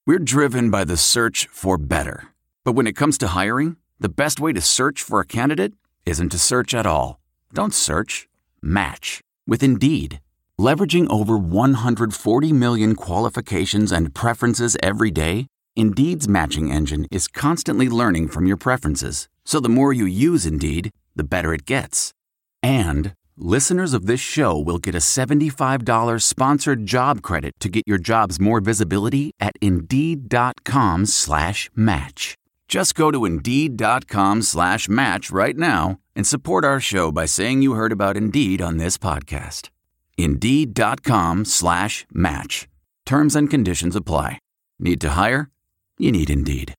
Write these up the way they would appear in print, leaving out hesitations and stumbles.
We're driven by the search for better. But when it comes to hiring, the best way to search for a candidate isn't to search at all. Don't search. Match with Indeed. Leveraging over 140 million qualifications and preferences every day, Indeed's matching engine is constantly learning from your preferences. So the more you use Indeed, the better it gets. And listeners of this show will get a $75 sponsored job credit to get your jobs more visibility at Indeed.com/match. Just go to Indeed.com/match right now and support our show by saying you heard about Indeed on this podcast. Indeed.com/match. Terms and conditions apply. Need to hire? You need Indeed.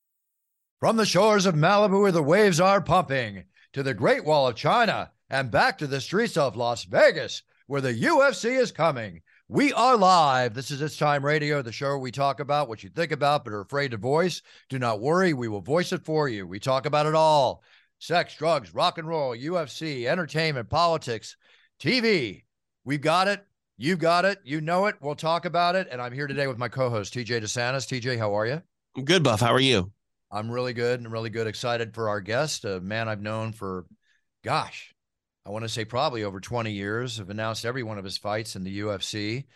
From the shores of Malibu where the waves are pumping, to the Great Wall of China, and back to the streets of Las Vegas where the UFC is coming. We are live. This is It's Time Radio, the show where we talk about what you think about but are afraid to voice. Do not worry, we will voice it for you. We talk about it all. Sex, drugs, rock and roll, UFC, entertainment, politics, TV. We've got it. You've got it. You know it. We'll talk about it. And I'm here today with my co-host, TJ DeSantis. TJ, how are you? I'm good, Buff. How are you? I'm really good and really good. Excited for our guest, a man I've known for, gosh, I want to say probably over 20 years. I've announced every one of his fights in the UFC.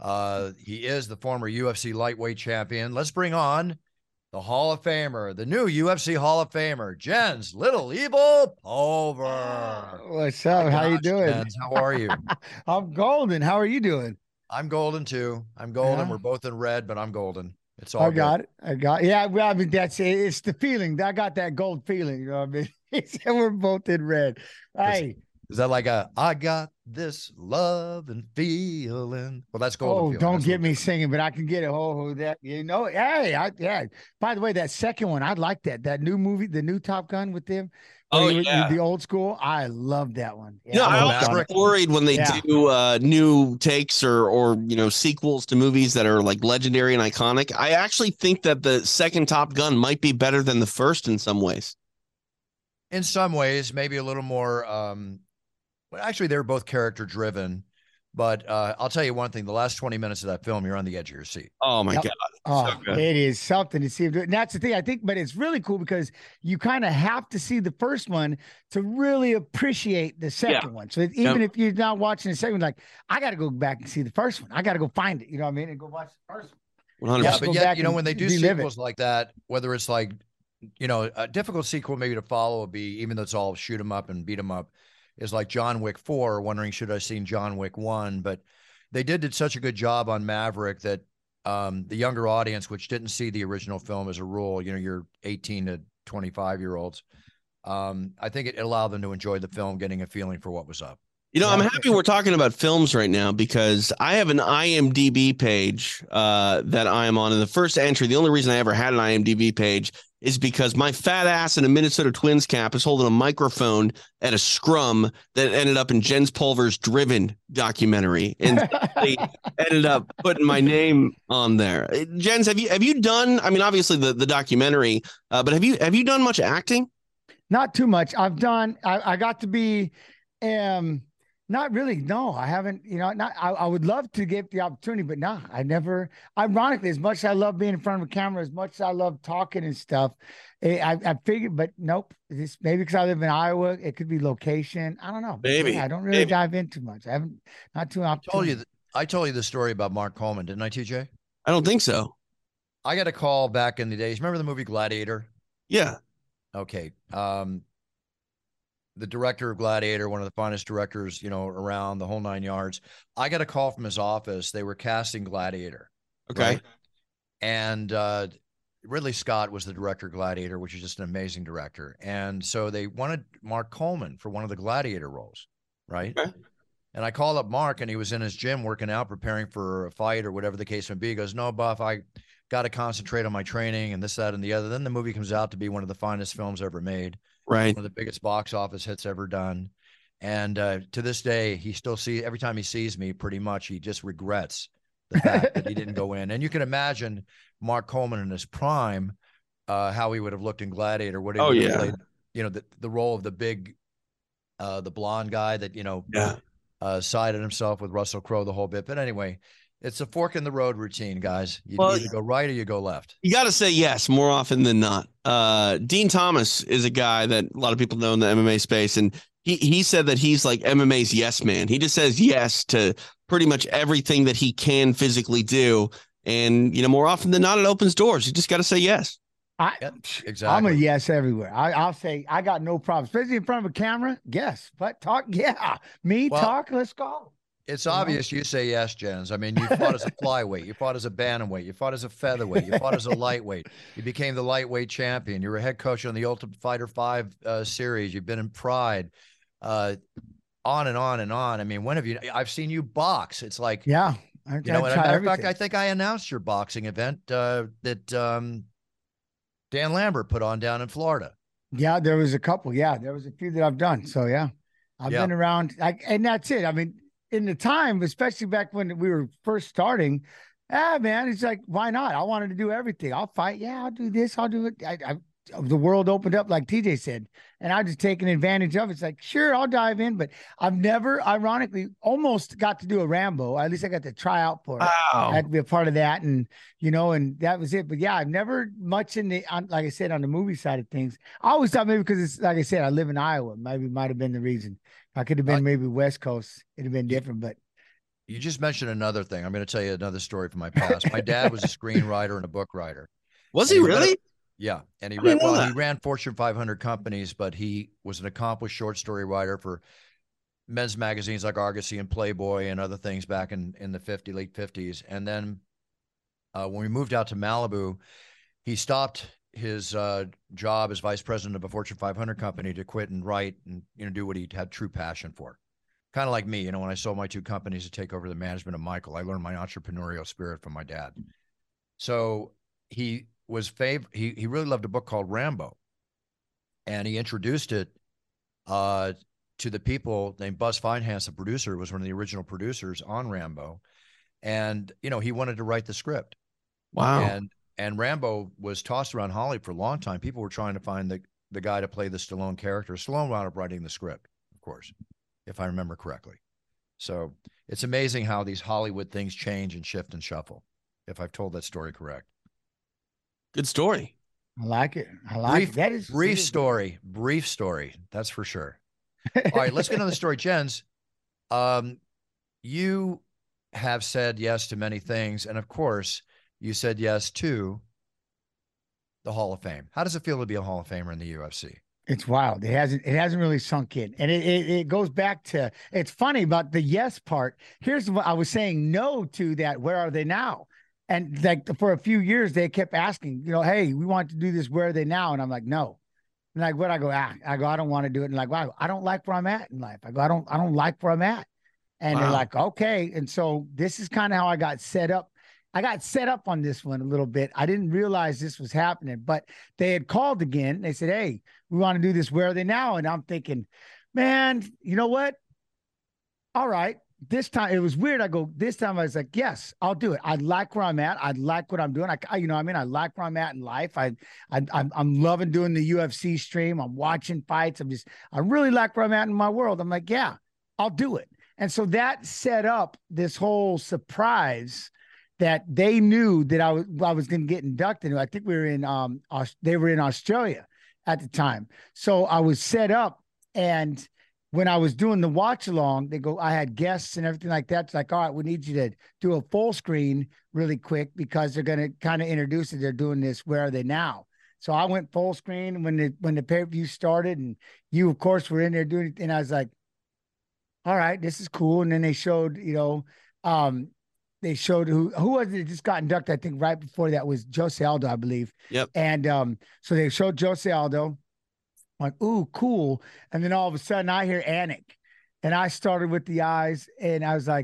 He is the former UFC lightweight champion. Let's bring on the Hall of Famer, the new UFC Hall of Famer, Jens Little Evil Pulver. What's up? How you doing? Jens, how are you? I'm golden. How are you doing? I'm golden too. I'm golden. Yeah. We're both in red, but I'm golden. It's all I got it. Yeah, well, I mean, that's it. It's the feeling. I got that gold feeling. You know what I mean? He said we're both in red. Hey. Is that like I got this love and feeling? Well, that's golden. Oh, feeling. don't That's get me different. singing, but I can get it. Oh, that, you know, hey, yeah. By the way, that second one, I like that. That new movie, the new Top Gun with them. Oh, yeah. The old school. I love that one. Yeah, I Maverick. always get worried when they do new takes or sequels to movies that are like legendary and iconic. I actually think that the second Top Gun might be better than the first in some ways. In some ways, maybe a little more. Well, actually, they were both character driven. But I'll tell you one thing: the last 20 minutes of that film, you're on the edge of your seat. Oh my Yep. God. Oh, So good. it is something to see him do it. And that's the thing, I think, but it's really cool because you kind of have to see the first one to really appreciate the second one. So even if you're not watching the second one, like, I got to go back and see the first one. I got to go find it, you know what I mean? And go watch the first one. 100%. Yeah, Go but yet, back you know, and when they do relive sequels like that, whether it's like, you know, a difficult sequel maybe to follow would be, even though it's all shoot 'em up and beat 'em up, is like John Wick 4, wondering, should I have seen John Wick 1? But they did such a good job on Maverick that the younger audience, which didn't see the original film as a rule, you know, you're 18 to 25-year-olds, I think it allowed them to enjoy the film, getting a feeling for what was up. You know, I'm happy we're talking about films right now because I have an IMDb page that I am on. And the first entry, the only reason I ever had an IMDb page is because my fat ass in a Minnesota Twins cap is holding a microphone at a scrum that ended up in Jens Pulver's Driven documentary. And they ended up putting my name on there. Jens, have you done, I mean, obviously the documentary, but have you done much acting? Not too much. I've done, I got to be, not really. No, I haven't, you know, I would love to get the opportunity, but no, I never, ironically, as much as I love being in front of a camera, as much as I love talking and stuff, I figured, but nope, this maybe because I live in Iowa, it could be location. I don't know. Maybe. Yeah, I don't really dive in too much. I haven't, not too often. I told you the story about Mark Coleman, didn't I, TJ? I don't think so. I got a call back in the days. Remember the movie Gladiator? Yeah. Okay. The director of Gladiator, one of the finest directors, you know, around, the whole 9 yards. I got a call from his office. They were casting Gladiator. Okay. Right? And Ridley Scott was the director of Gladiator, which is just an amazing director. And so they wanted Mark Coleman for one of the Gladiator roles, right? Okay. And I called up Mark, and he was in his gym working out, preparing for a fight or whatever the case may be. He goes, "No, Buff, I got to concentrate on my training and this, that, and the other." Then the movie comes out to be one of the finest films ever made. Right. One of the biggest box office hits ever done. And to this day, he still every time he sees me, pretty much, he just regrets the fact that he didn't go in. And you can imagine Mark Coleman in his prime, how he would have looked in Gladiator. What he would have played, you know, the role of the big, the blonde guy that, you know, sided himself with Russell Crowe the whole bit. But anyway, It's a fork in the road routine, guys. You Well, either go right or you go left. you got to say yes more often than not. Dean Thomas is a guy that a lot of people know in the MMA space, and he said that he's like MMA's yes man. He just says yes to pretty much everything that he can physically do, and more often than not, it opens doors. You just got to say yes. Exactly. I'm a yes everywhere. I'll say I got no problem, especially in front of a camera. Yes, but talk. Yeah, talk. Let's go. It's obvious you say yes, Jens. I mean, you fought as a flyweight, you fought as a bantamweight, you fought as a featherweight, you fought as a lightweight. You became the lightweight champion. You were a head coach on the Ultimate Fighter 5 series. You've been in Pride, on and on and on. I mean, when have you? I've seen you box. It's like, yeah. And as a matter of fact, I think I announced your boxing event that Dan Lambert put on down in Florida. Yeah, there was a couple. Yeah, there was a few that I've done. So yeah, I've been around, and that's it. I mean, in the time, especially back when we were first starting, man, it's like, why not? I wanted to do everything. I'll fight. Yeah, I'll do this. I'll do it. The world opened up, like TJ said, and I just taking advantage of it. It's like, sure, I'll dive in, but I've never, ironically, almost got to do a Rambo. At least I got to try out for it. Wow. I had to be a part of that, and and that was it. But yeah, I've never much like I said, on the movie side of things. I always thought maybe because it's like I said, I live in Iowa. Maybe might have been the reason. I could have been maybe West Coast. It'd have been different, but. You just mentioned another thing. I'm going to tell you another story from my past. My dad was a screenwriter and a book writer. Was he really? Yeah. And he ran Fortune 500 companies, but he was an accomplished short story writer for men's magazines like Argosy and Playboy and other things back in the late 50s. And then when we moved out to Malibu, he stopped his job as vice president of a Fortune 500 company to quit and write and do what he had true passion for. Kind of like me, when I sold my two companies to take over the management of Michael, I learned my entrepreneurial spirit from my dad. So he was he really loved a book called Rambo, and he introduced it to the people named Buzz Feinhans, the producer, was one of the original producers on Rambo, and he wanted to write the script. Wow. And Rambo was tossed around Hollywood for a long time. People were trying to find the guy to play the Stallone character. Stallone wound up writing the script, of course, if I remember correctly. So it's amazing how these Hollywood things change and shift and shuffle, if I've told that story correct. Good story. I like it. That is brief story. That's for sure. All right, let's get on the story. Jens, you have said yes to many things. And of course, you said yes to the Hall of Fame. How does it feel to be a Hall of Famer in the UFC? It's wild. It hasn't really sunk in. And it goes back to, it's funny about the yes part. Here's what I was saying no to that. Where are they now? And like for a few years, they kept asking, hey, we want to do this. Where are they now? And I'm like, no. And like, what? I go, I don't want to do it. And like, wow, I don't like where I'm at in life. I go, I don't like where I'm at. And They're like, okay. And so this is kind of how I got set up. I got set up on this one a little bit. I didn't realize this was happening, but they had called again. They said, hey, we want to do this. Where are they now? And I'm thinking, man, you know what? All right. This time it was weird. I go, this time I was like, yes, I'll do it. I like where I'm at. I like what I'm doing. I like where I'm at in life. I'm loving doing the UFC stream. I'm watching fights. I really like where I'm at in my world. I'm like, yeah, I'll do it. And so that set up this whole surprise that they knew that I was going to get inducted. I think we were in, they were in Australia at the time. So I was set up, and when I was doing the watch along, they go, I had guests and everything like that. It's like, all right, we need you to do a full screen really quick because they're going to kind of introduce it. They're doing this. Where are they now? So I went full screen when the pay-per-view started, and you, of course, were in there doing it. And I was like, all right, this is cool. And then they showed, they showed who was it just got inducted. I think right before that was Jose Aldo, I believe. Yep. And so they showed Jose Aldo. I'm like, ooh, cool. And then all of a sudden I hear Anik, and I started with the eyes, and I was like,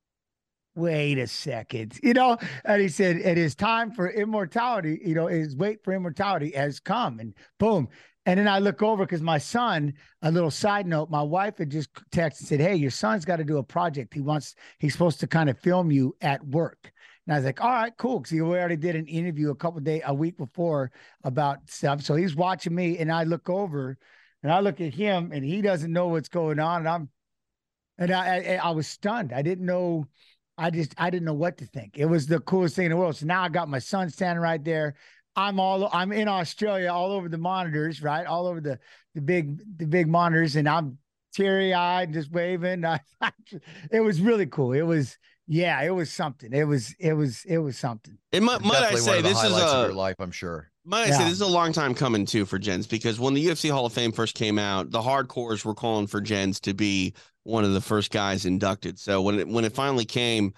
wait a second, and he said, it is time for immortality. His wait for immortality has come, and boom. And then I look over because my son, a little side note, my wife had just texted and said, hey, your son's got to do a project. He's supposed to kind of film you at work. And I was like, all right, cool. Because we already did an interview a week before about stuff. So he's watching me, and I look over and I look at him, and he doesn't know what's going on. And I was stunned. I didn't know I didn't know what to think. It was the coolest thing in the world. So now I got my son standing right there. I'm in Australia, all over the monitors, right? All over the big monitors, and I'm teary eyed, just waving. It was really cool. It was something. It was something. It might I Definitely say one of the this is highlights of a your life, I'm sure. might I say this is a long time coming too for Jens, because when the UFC Hall of Fame first came out, the hardcores were calling for Jens to be one of the first guys inducted. So when it finally came,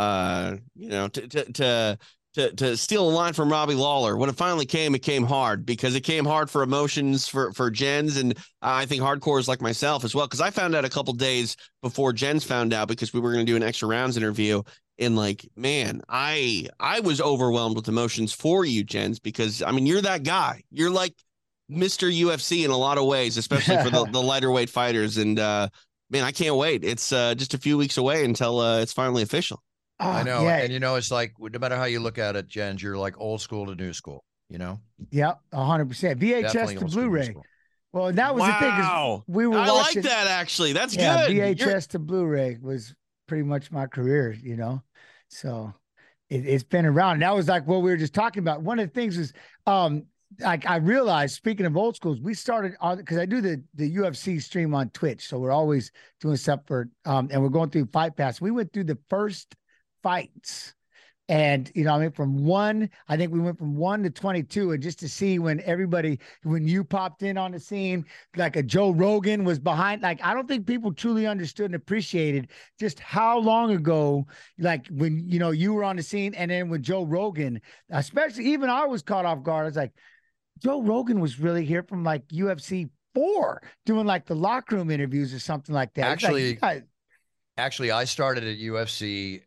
to steal a line from Robbie Lawler, when it finally came, it came hard, because it came hard for emotions for Jens, and I think hardcores like myself as well, because I found out a couple days before Jens found out, because we were going to do an extra rounds interview. And like, man, I was overwhelmed with emotions for you, Jens, because I mean, you're that guy. You're like Mr. UFC in a lot of ways, especially for the lighter weight fighters. And man, I can't wait. It's just a few weeks away until it's finally official. I know. Yeah. And it's like, no matter how you look at it, Jens, you're like old school to new school, Yeah, 100%. VHS Definitely to old school, new Blu-ray. school. Well, that was the thing, is we were I watching. like that, actually. That's good. VHS to Blu-ray was pretty much my career, So it's been around. And that was like what we were just talking about. One of the things is, like I realized, speaking of old schools, we started on, because I do the UFC stream on Twitch, so we're always doing stuff for, and we're going through Fight Pass. We went through the first fights, and from 1, I think we went from 1 to 22, and just to see when you popped in on the scene, like a Joe Rogan was behind. Like, I don't think people truly understood and appreciated just how long ago, like when you were on the scene, and then with Joe Rogan, especially, even I was caught off guard. I was like, Joe Rogan was really here from like UFC 4, doing like the locker room interviews or something like that. Actually, I started at UFC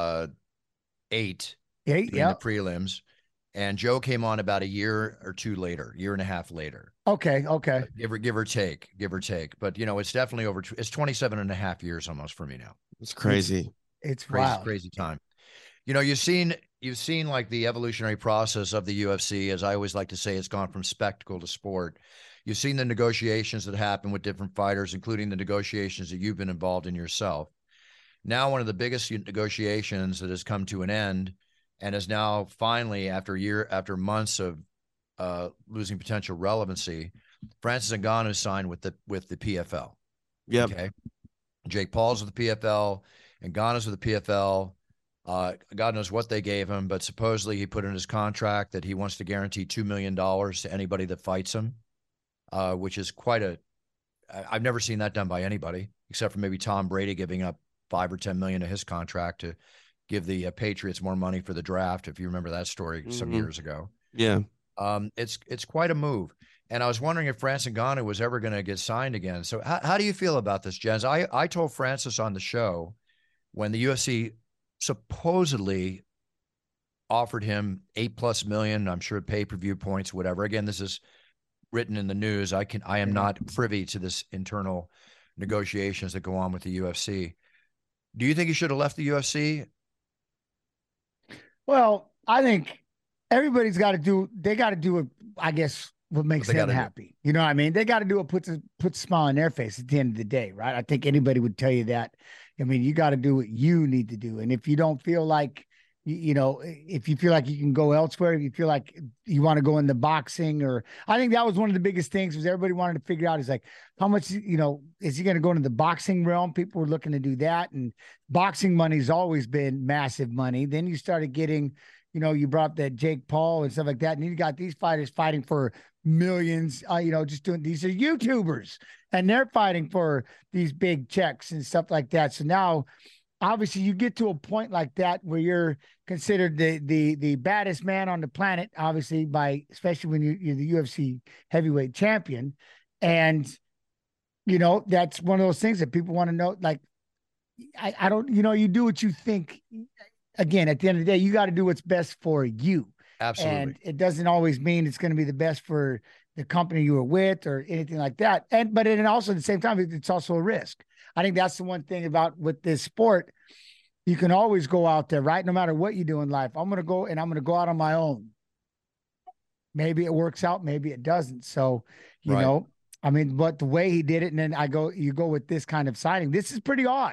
8 doing the prelims, and Joe came on about a year or two later, year and a half later. Okay. Give or take. But it's definitely it's 27 and a half years almost for me now. It's crazy. It's crazy time. You've seen like the evolutionary process of the UFC. As I always like to say, it's gone from spectacle to sport. You've seen the negotiations that happen with different fighters, including the negotiations that you've been involved in yourself. Now, one of the biggest negotiations that has come to an end, and is now finally, after months of losing potential relevancy, Francis Ngannou signed with the PFL. Yep. Okay. Jake Paul's with the PFL, and Ngannou's with the PFL. God knows what they gave him, but supposedly he put in his contract that he wants to guarantee $2 million to anybody that fights him, which is I've never seen that done by anybody, except for maybe Tom Brady giving up $5 or $10 million of his contract to give the Patriots more money for the draft. If you remember that story some years ago. Yeah. It's quite a move. And I was wondering if Francis Ngannou was ever going to get signed again. So how do you feel about this, Jens? I told Francis on the show when the UFC supposedly offered him $8+ million, I'm sure pay-per-view points, whatever. Again, this is written in the news. I am not privy to this internal negotiations that go on with the UFC. Do you think he should have left the UFC? Well, I think everybody's got to do it, I guess, what makes them happy. You know what I mean? They got to do what puts a smile on their face at the end of the day, right? I think anybody would tell you that. I mean, you got to do what you need to do. And if you don't feel like, if you feel like you can go elsewhere, if you feel like you want to go into boxing, or I think that was one of the biggest things, was everybody wanted to figure out is like, how much, is he going to go into the boxing realm? People were looking to do that. And boxing money's always been massive money. Then you started getting, you brought up that Jake Paul and stuff like that. And you got these fighters fighting for millions, just doing, these are YouTubers, and they're fighting for these big checks and stuff like that. So now, obviously, you get to a point like that where you're considered the baddest man on the planet, obviously, especially when you're the UFC heavyweight champion. And, that's one of those things that people want to know. Like, I don't, you do what you think. Again, at the end of the day, you got to do what's best for you. Absolutely. And it doesn't always mean it's going to be the best for the company you were with or anything like that. But also at the same time, it's also a risk. I think that's the one thing about with this sport. You can always go out there, right? No matter what you do in life. I'm going to go out on my own. Maybe it works out. Maybe it doesn't. So, but the way he did it, and then you go with this kind of signing. This is pretty odd.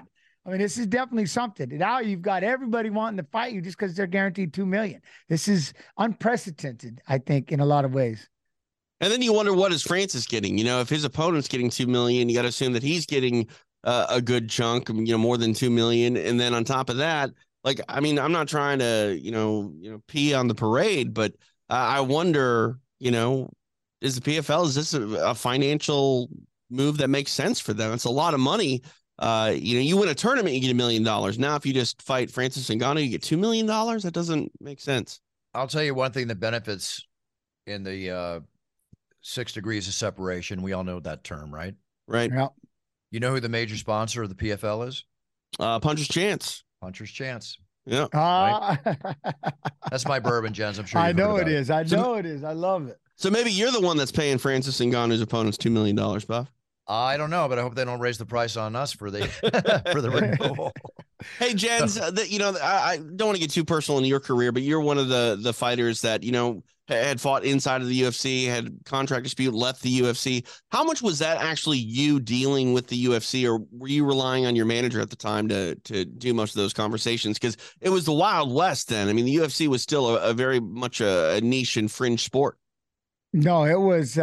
I mean, this is definitely something. Now you've got everybody wanting to fight you just because they're guaranteed $2 million. This is unprecedented, I think, in a lot of ways. And then you wonder, what is Francis getting? You know, if his opponent's getting $2 million, you got to assume that he's getting a good chunk, you know, more than $2 million. And then on top of that, like, I mean, I'm not trying to, pee on the parade, but I wonder, is the PFL, is this a financial move that makes sense for them? It's a lot of money. You win a tournament, you get $1 million. Now, if you just fight Francis Ngannou, you get $2 million. That doesn't make sense. I'll tell you one thing that benefits in the 6 degrees of separation. We all know that term, right? Right. Yeah. You know who the major sponsor of the PFL is? Puncher's Chance. Puncher's Chance. Yeah. Right? That's my bourbon, Jens. I'm sure I know it is. I know it is. I love it. So maybe you're the one that's paying Francis Ngannou's opponents $2 million, Buff. I don't know, but I hope they don't raise the price on us for the for the removal. Hey, Jens, I don't want to get too personal in your career, but you're one of the fighters that, had fought inside of the UFC, had contract dispute, left the UFC. How much was that actually you dealing with the UFC, or were you relying on your manager at the time to do most of those conversations? Because it was the Wild West then. I mean, the UFC was still a very much a niche and fringe sport. No, it was,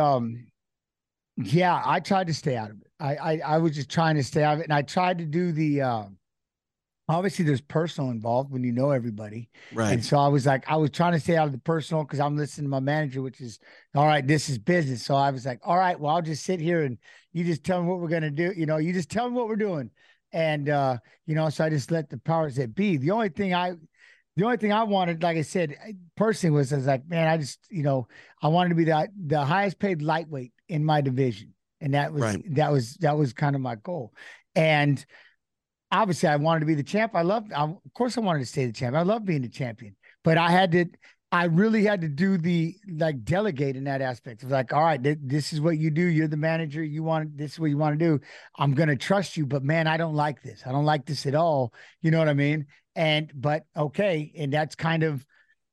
yeah, I tried to stay out of it. I was just trying to stay out of it. And I tried to do the, obviously there's personal involved when you know everybody. Right. And so I was trying to stay out of the personal because I'm listening to my manager, which is, all right, this is business. So I was like, all right, well, I'll just sit here and you just tell me what we're going to do. You just tell me what we're doing. And, so I just let the powers that be. The only thing I wanted, like I said, personally I was like, man, I just, I wanted to be the highest paid lightweight in my division. And that was, right. that was kind of my goal. And obviously I wanted to be the champ. Of course I wanted to stay the champ. I love being the champion, but I really had to do the delegate in that aspect. It was like, all right, this is what you do. You're the manager. This is what you want to do. I'm going to trust you, but man, I don't like this. I don't like this at all. You know what I mean? But okay. And that's kind of,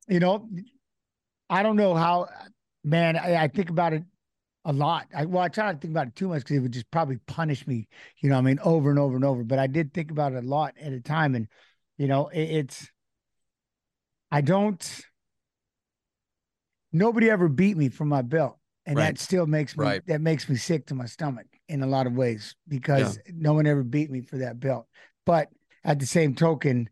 I don't know how, man, I think about it a lot. I try not to think about it too much because it would just probably punish me, over and over and over. But I did think about it a lot at a time. And, nobody ever beat me for my belt. And right. that still makes me sick to my stomach in a lot of ways because no one ever beat me for that belt. But at the same token,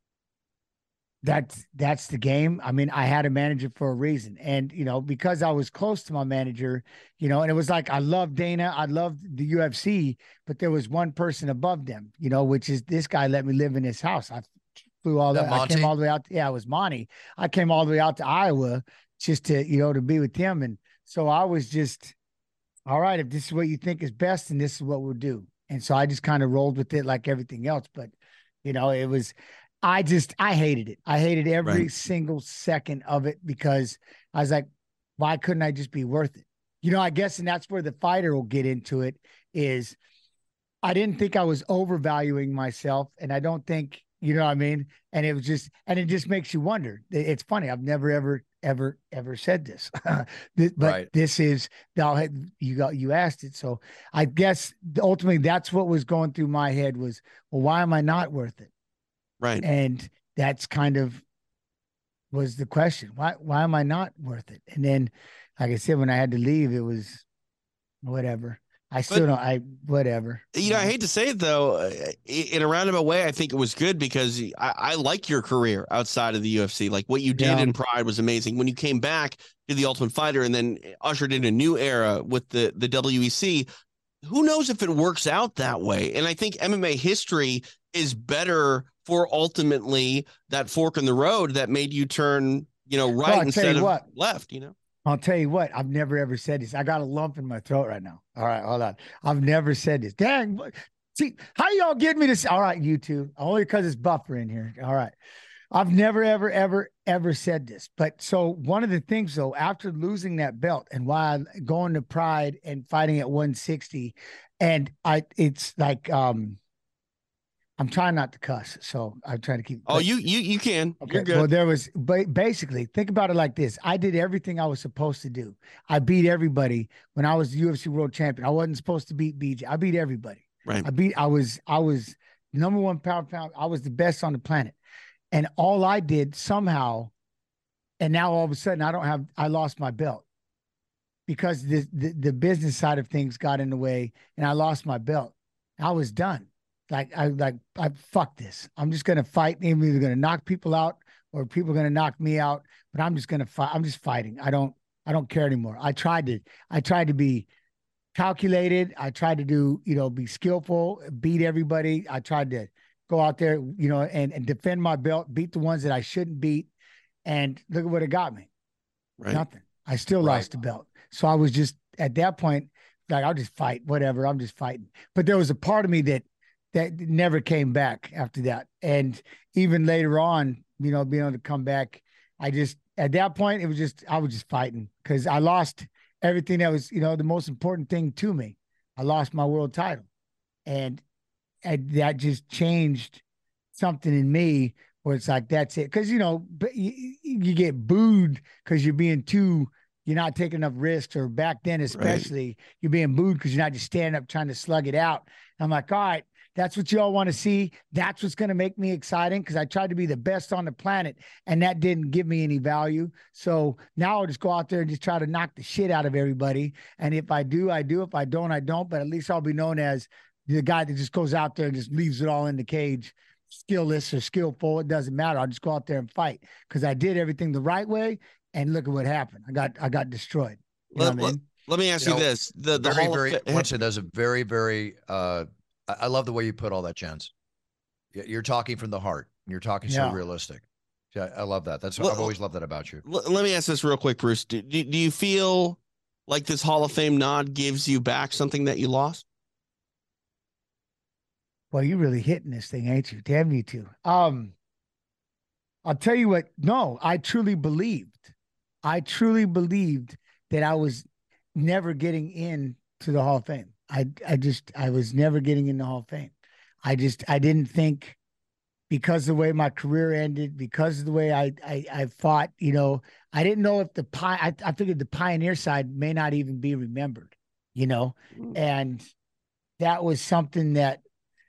that's the game. I mean, I had a manager for a reason. And, because I was close to my manager, and it was like, I loved Dana. I loved the UFC, but there was one person above them, which is this guy let me live in his house. I flew all the way. I came all the way out. Yeah, it was Monty. I came all the way out to Iowa just to, to be with him. And so I was just, all right, if this is what you think is best, then this is what we'll do. And so I just kind of rolled with it like everything else. But, it was, I hated it. I hated every single second of it because I was like, why couldn't I just be worth it? I guess, and that's where the fighter will get into it is I didn't think I was overvaluing myself. And I don't think, you know what I mean? And it was just, and it just makes you wonder. It's funny. I've never, ever said this, but this is, you asked it. So I guess ultimately that's what was going through my head was, well, why am I not worth it? Right. And that's kind of was the question. Why am I not worth it? And then, like I said, when I had to leave, it was whatever. Whatever. I hate to say it though, in a roundabout way, I think it was good because I like your career outside of the UFC. Like what you did in Pride was amazing. When you came back to the Ultimate Fighter and then ushered in a new era with the WEC, who knows if it works out that way? And I think MMA history is better for ultimately that fork in the road that made you turn, right instead of left, I'll tell you what, I've never ever said this. I got a lump in my throat right now. All right, hold on. I've never said this. Dang, see, how y'all get me to all right, you two, only because it's Buffer in here. All right. I've never, ever said this. But so one of the things though, after losing that belt and why I'm going to Pride and fighting at 160, and it's like, I'm trying not to cuss, so I'm trying to keep. Oh, you can. Okay. You're good. Well, there was basically, think about it like this. I did everything I was supposed to do. I beat everybody when I was UFC world champion. I wasn't supposed to beat BJ. I beat everybody. Right. I was number one pound for pound. I was the best on the planet. And all I did somehow, and now all of a sudden I lost my belt because the business side of things got in the way and I lost my belt. I was done. I fuck this. I'm just going to fight. I'm either going to knock people out or people are going to knock me out, but I'm just going to fight. I'm just fighting. I don't care anymore. I tried to be calculated. I tried to do, be skillful, beat everybody. I tried to go out there, and defend my belt, beat the ones that I shouldn't beat. And look at what it got me. Right. Nothing. I still lost the belt. So I was just at that point, like, I'll just fight, whatever. I'm just fighting. But there was a part of me that never came back after that. And even later on, being able to come back, at that point, I was just fighting because I lost everything that was, the most important thing to me. I lost my world title. And that just changed something in me where it's like, that's it. Because, you get booed because you're not taking enough risks, or back then especially, you're being booed because you're not just standing up trying to slug it out. And I'm like, all right, that's what y'all want to see. That's what's going to make me exciting, because I tried to be the best on the planet and that didn't give me any value. So now I'll just go out there and just try to knock the shit out of everybody. And if I do, I do. If I don't, I don't. But at least I'll be known as the guy that just goes out there and just leaves it all in the cage. Skillless or skillful, it doesn't matter. I'll just go out there and fight because I did everything the right way. And look at what happened. I got destroyed. Let me ask you this. Once it does a very, very, I love the way you put all that, Jens. You're talking from the heart. You're talking so realistic. Yeah, I love that. I've always loved that about you. Let me ask this real quick, Bruce. Do you feel like this Hall of Fame nod gives you back something that you lost? Well, you're really hitting this thing, ain't you? Damn you two. I'll tell you what. No, I truly believed that I was never getting into the Hall of Fame. I was never getting in the Hall of Fame. I didn't think, because of the way my career ended, because of the way I fought, I didn't know if I figured the pioneer side may not even be remembered, and that was something that,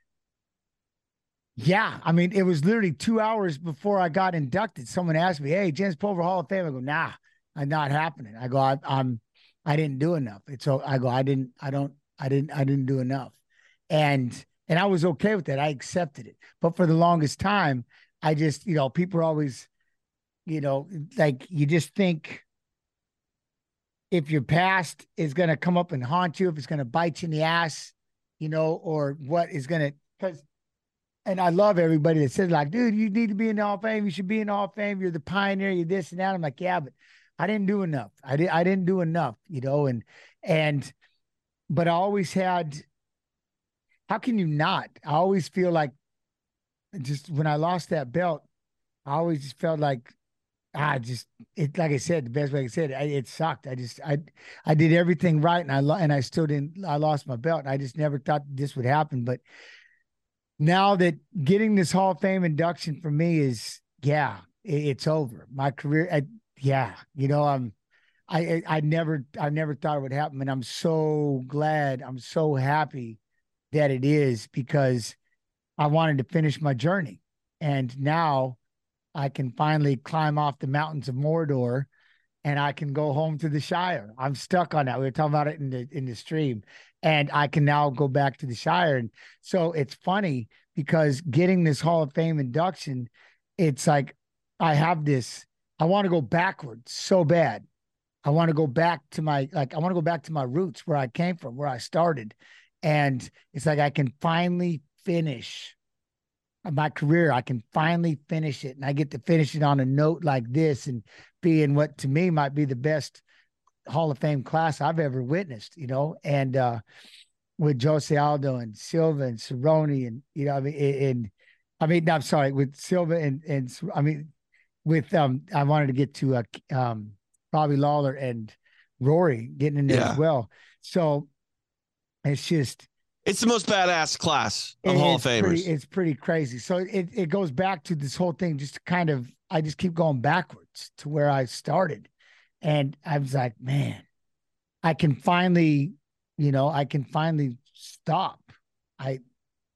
I mean, it was literally 2 hours before I got inducted. Someone asked me, "Hey, Jens Pulver Hall of Fame." I go, "Nah, I'm not happening." I go, I didn't do enough. I didn't do enough. And I was okay with that. I accepted it. But for the longest time, I just, people are always, like, you just think if your past is going to come up and haunt you, if it's going to bite you in the ass, or what is going to, and I love everybody that says, like, dude, you need to be in the Hall of Fame. You should be in the Hall of Fame. You're the pioneer. You're this and that. I'm like, yeah, but I didn't do enough. I didn't do enough, but I always had, how can you not? I always feel like, just when I lost that belt, I always just felt like, like I said, the best way I said it, it sucked. I did everything right. And I still didn't, I lost my belt. And I just never thought this would happen. But now that getting this Hall of Fame induction for me is, it's over. My career, I never thought it would happen. And I'm so glad, I'm so happy that it is, because I wanted to finish my journey. And now I can finally climb off the mountains of Mordor and I can go home to the Shire. I'm stuck on that. We were talking about it in the stream, and I can now go back to the Shire. And so it's funny, because getting this Hall of Fame induction, it's like, I want to go backwards so bad. I want to go back to my roots, where I came from, where I started. And it's like, I can finally finish my career. I can finally finish it. And I get to finish it on a note like this, and be in what to me might be the best Hall of Fame class I've ever witnessed, and with Jose Aldo and Silva and Cerrone, and, I'm sorry, with Silva and with, I wanted to get to Robbie Lawler and Rory getting in there as well. So it's the most badass class of Hall of Famers. It's pretty crazy. So it goes back to this whole thing, just kind of, I just keep going backwards to where I started. And I was like, man, I can finally stop.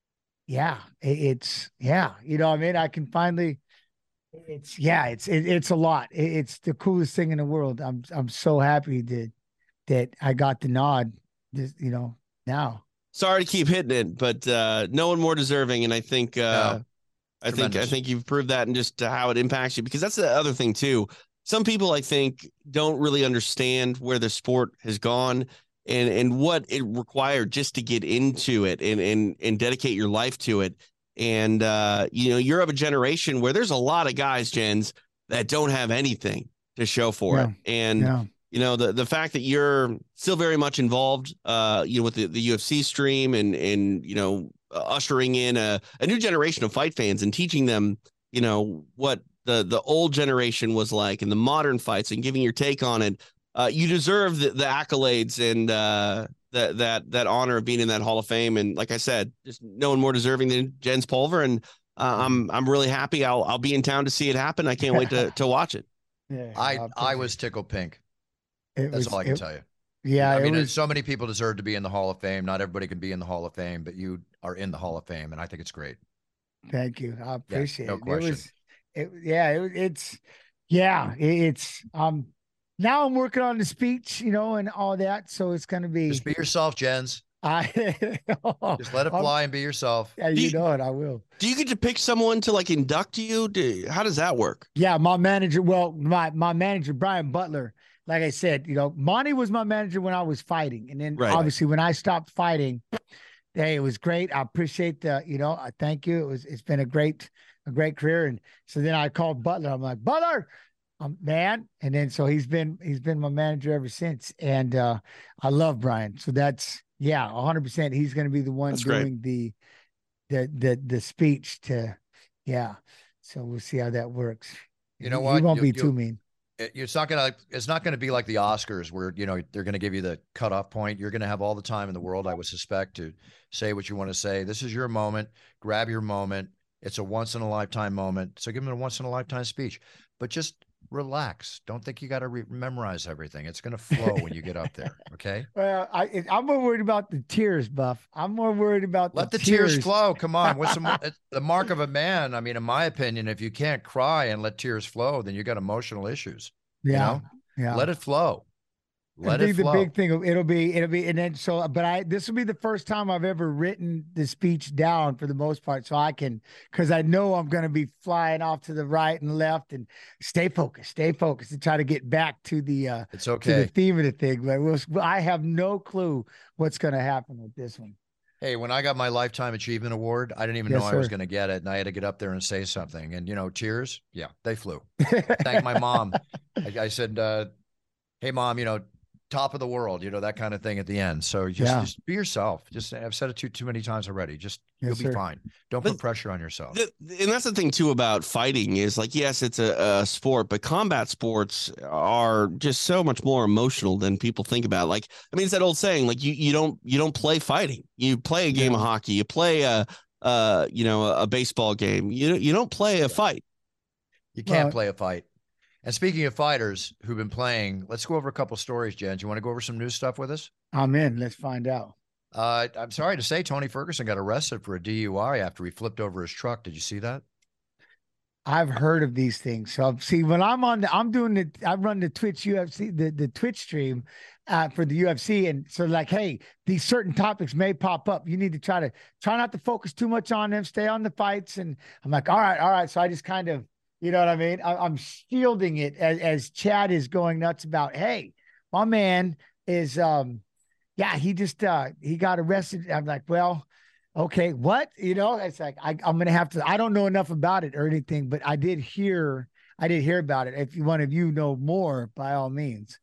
yeah, it's yeah, you know what I mean? I can finally it's a lot. It's the coolest thing in the world. I'm so happy that I got the nod this, now. Sorry to keep hitting it, but no one more deserving. And I think No, I tremendous. think you've proved that, and just how it impacts you, because that's the other thing too. Some people, I think, don't really understand where the sport has gone, and what it required just to get into it, and dedicate your life to it. And you're of a generation where there's a lot of guys, Jens, that don't have anything to show for Yeah. it. And Yeah. the fact that you're still very much involved, with the UFC stream, and ushering in a new generation of fight fans, and teaching them, what the old generation was like, and the modern fights, and giving your take on it. You deserve the accolades, and that honor of being in that Hall of Fame. And like I said, just no one more deserving than Jens Pulver. And I'm really happy. I'll be in town to see it happen. I can't wait to watch it. Yeah. I was tickled pink. That's all I can tell you. Yeah. I mean, so many people deserve to be in the Hall of Fame. Not everybody can be in the Hall of Fame, but you are in the Hall of Fame, and I think it's great. Thank you. I appreciate no it. question. It's now I'm working on the speech, and all that. So it's going to be, Just be yourself, Jens. Just let it fly and be yourself. Yeah, you know it. I will. Do you get to pick someone to like induct you? How does that work? Yeah, my manager. Well, my manager, Brian Butler. Like I said, Monty was my manager when I was fighting, and then obviously when I stopped fighting, hey, it was great. I appreciate I thank you. It's been a great career. And so then I called Butler. I'm like, Butler, man. And then so he's been my manager ever since. And I love Brian. So that's 100%. He's going to be the one doing the speech to, So we'll see how that works. You know what? He won't be too mean. It's not gonna be like the Oscars where they're gonna give you the cutoff point. You're gonna have all the time in the world, I would suspect, to say what you want to say. This is your moment. Grab your moment. It's a once in a lifetime moment. So give them a once in a lifetime speech, but just relax. Don't think you got to memorize everything. It's gonna flow when you get up there. Okay. Well, I'm more worried about the tears, Buff. I'm more worried about let the tears flow. Come on. What's the mark of a man? I mean, in my opinion, if you can't cry and let tears flow, then you got emotional issues. Yeah. Let it flow. I think the big thing it'll be, and then this will be the first time I've ever written the speech down for the most part, so I can, because I know I'm going to be flying off to the right and left, and stay focused, and try to get back to the it's okay to the theme of the thing. But I have no clue what's going to happen with this one. Hey, when I got my Lifetime Achievement Award, I didn't even know I was going to get it, and I had to get up there and say something, and tears, they flew. Thank my mom. I said, "Hey, Mom, top of the world," that kind of thing at the end. So just be yourself. I've said it too many times already. You'll be fine. Don't put pressure on yourself. And that's the thing too about fighting is, like, yes, it's a sport, but combat sports are just so much more emotional than people think about. Like, I mean, it's that old saying, like, you don't play fighting. You play a game of hockey. You play a baseball game. You don't play a fight. You can't play a fight. And speaking of fighters who've been playing, let's go over a couple stories, Jen. Do you want to go over some news stuff with us? I'm in. Let's find out. I'm sorry to say, Tony Ferguson got arrested for a DUI after he flipped over his truck. Did you see that? I've heard of these things. So see, when I run the Twitch UFC, the Twitch stream for the UFC. And so like, hey, these certain topics may pop up. You need to try not to focus too much on them, stay on the fights. And I'm like, all right. So I just kind of, you know what I mean? I'm shielding it as Chad is going nuts about, hey, my man is, he just, he got arrested. I'm like, well, okay, what? It's like, I'm going to have to, I don't know enough about it or anything, but I did hear about it. If one of you know more, by all means.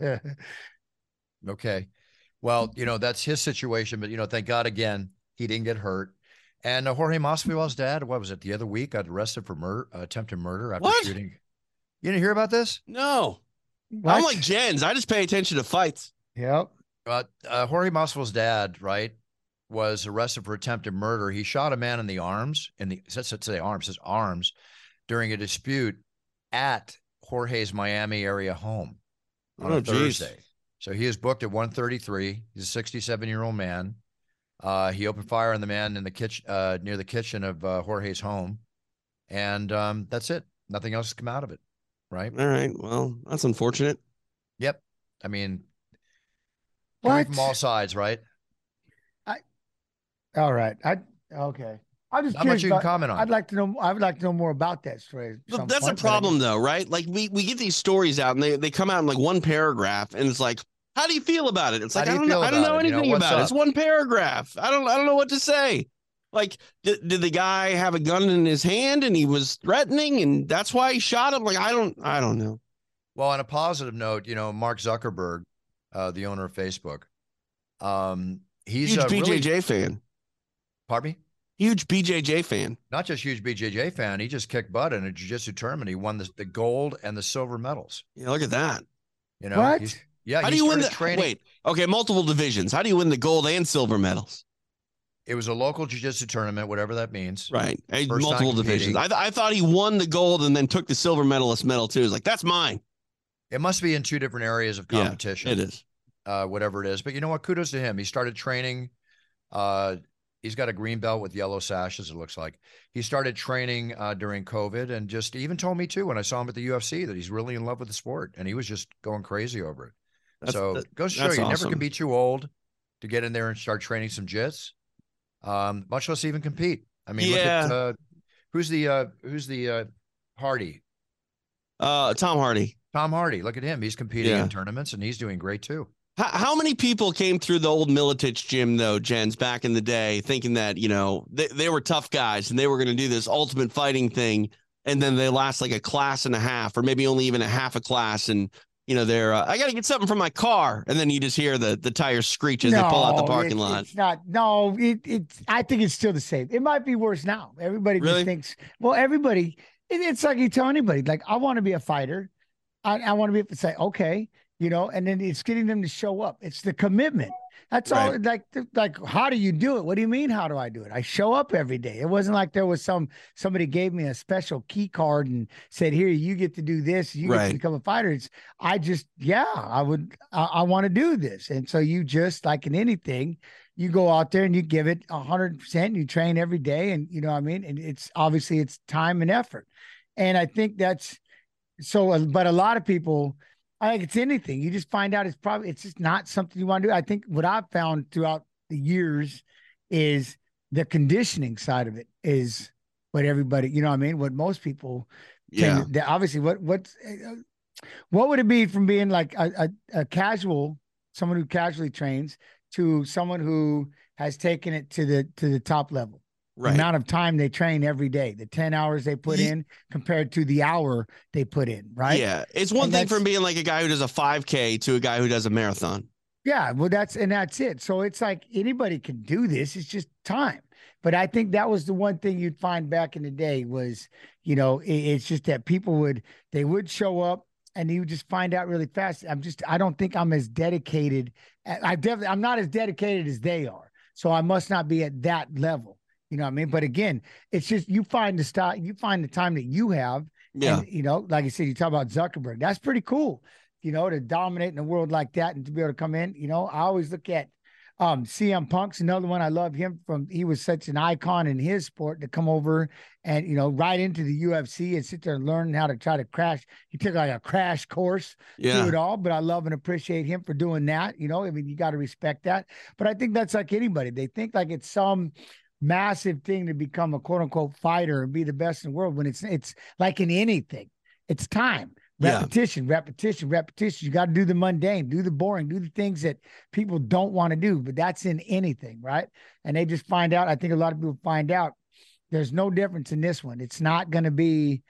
Okay. Well, that's his situation, but, thank God again, he didn't get hurt. And Jorge Masvidal's dad, what was it, the other week, got arrested for attempted murder after shooting. You didn't hear about this? No. What? I'm like Jens. I just pay attention to fights. Yep. Jorge Masvidal's dad, right, was arrested for attempted murder. He shot a man in the arms, his arms, during a dispute at Jorge's Miami area home on a Thursday. So he is booked at 1:33. He's a 67-year-old man. He opened fire on the man in the kitchen, near the kitchen of Jorge's home. And that's it. Nothing else has come out of it. Right. All right. Well, that's unfortunate. Yep. I mean, coming What? from all sides, right? All right. Okay. I'm just Not curious much you can about- comment on. I'd like to know. I would like to know more about that story. at some That's a point, but I problem, just- though, right? Like we get these stories out, and they come out in like one paragraph, and it's like, how do you feel about it? It's like, How I do don't you know. feel I don't know about it? You know, anything what's about it. up? It's one paragraph. I don't know what to say. Like, did the guy have a gun in his hand and he was threatening, and that's why he shot him? Like, I don't know. Well, on a positive note, Mark Zuckerberg, the owner of Facebook, he's Huge a BJJ fan. Pardon me? Huge BJJ fan. Not just huge BJJ fan. He just kicked butt in a jiu-jitsu tournament. He won the gold and the silver medals. Yeah, look at that. What? How do you win the training. Wait, okay, multiple divisions. How do you win the gold and silver medals? It was a local jiu-jitsu tournament, whatever that means. Right. First Multiple time divisions. competing. I thought he won the gold and then took the silver medalist medal too. It's like, that's mine. It must be in two different areas of Yeah, competition. it is. Whatever it is. But you know what? Kudos to him. He started training. He's got a green belt with yellow sashes, it looks like. He started training during COVID, and just even told me too when I saw him at the UFC that he's really in love with the sport, and he was just going crazy over it. Goes to show you, never awesome. can be too old to get in there and start training some jits, much less even compete. I mean, Yeah. look at who's the Hardy? Tom Hardy. Tom Hardy. Look at him. He's competing Yeah. in tournaments, and he's doing great too. How many people came through the old Militich gym, though, Jens, back in the day, thinking that, they were tough guys and they were going to do this ultimate fighting thing, and then they last like a class and a half, or maybe only even a half a class, and they're I got to get something from my car, and then you just hear the tires screech as they pull out the parking lot. It's not. No, it's. I think it's still the same. It might be worse now. Everybody Really? just thinks. Well, everybody. It's like you tell anybody. Like, I want to be a fighter. I want to be able to say, okay. And then it's getting them to show up. It's the commitment. That's all. Right. Like, how do you do it? What do you mean? How do I do it? I show up every day. It wasn't like there was somebody gave me a special key card and said, here, you get to do this. You get Right. to become a fighter. I want to do this. And so you just, like in anything, you go out there and you give it 100%. You train every day. And you know what I mean? And it's time and effort. And I think that's so, but a lot of people, I think it's anything. You just find out it's just not something you want to do. I think what I've found throughout the years is the conditioning side of it is what everybody, what most people tend to, obviously what would it be from being like a casual, someone who casually trains, to someone who has taken it to the top level? Right. The amount of time they train every day, the 10 hours they put in compared to the hour they put in, right? Yeah. It's one thing from being like a guy who does a 5K to a guy who does a marathon. Yeah. Well, that's it. So it's like anybody can do this. It's just time. But I think that was the one thing you'd find back in the day was, it's just that people they would show up and you would just find out really fast. I don't think I'm as dedicated. I'm not as dedicated as they are. So I must not be at that level. You know what I mean? But again, it's just you find the time that you have. Yeah. And, like I said, you talk about Zuckerberg. That's pretty cool, to dominate in a world like that and to be able to come in. I always look at CM Punk's another one. I love him he was such an icon in his sport to come over and, right into the UFC and sit there and learn how to try to crash. He took like a crash course through it all, but I love and appreciate him for doing that. I mean, you got to respect that. But I think that's like anybody. They think like it's some massive thing to become a quote unquote fighter and be the best in the world when it's like in anything. It's time, repetition. You got to do the mundane, do the boring, do the things that people don't want to do, but that's in anything. Right. And they just find out. I think a lot of people find out there's no difference in this one. It's not going to be,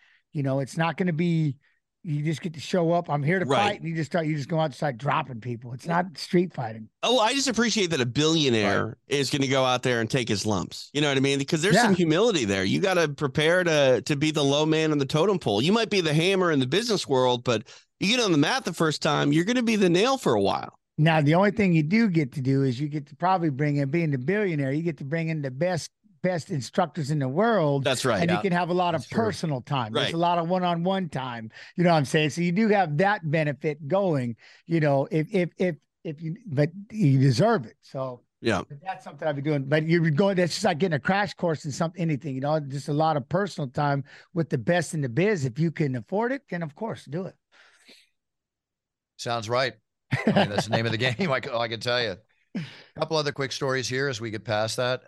you just get to show up. I'm here to fight. And you just go out and start dropping people. It's not street fighting. Oh, I just appreciate that a billionaire is going to go out there and take his lumps. You know what I mean? Because there's some humility there. You got to prepare to be the low man on the totem pole. You might be the hammer in the business world, but you get on the mat the first time, you're going to be the nail for a while. Now, the only thing you do get to do is you get to probably bring in, being the billionaire, you get to bring in the best instructors in the world. That's right. And you can have a lot of personal time. There's a lot of one-on-one time. You know what I'm saying? So you do have that benefit going, but you deserve it. So Yeah. But that's something I've been doing. But you're going, that's just like getting a crash course in anything, just a lot of personal time with the best in the biz. If you can afford it, then of course do it. Sounds right. I mean, that's the name of the game. I can tell you. A couple other quick stories here as we get past that.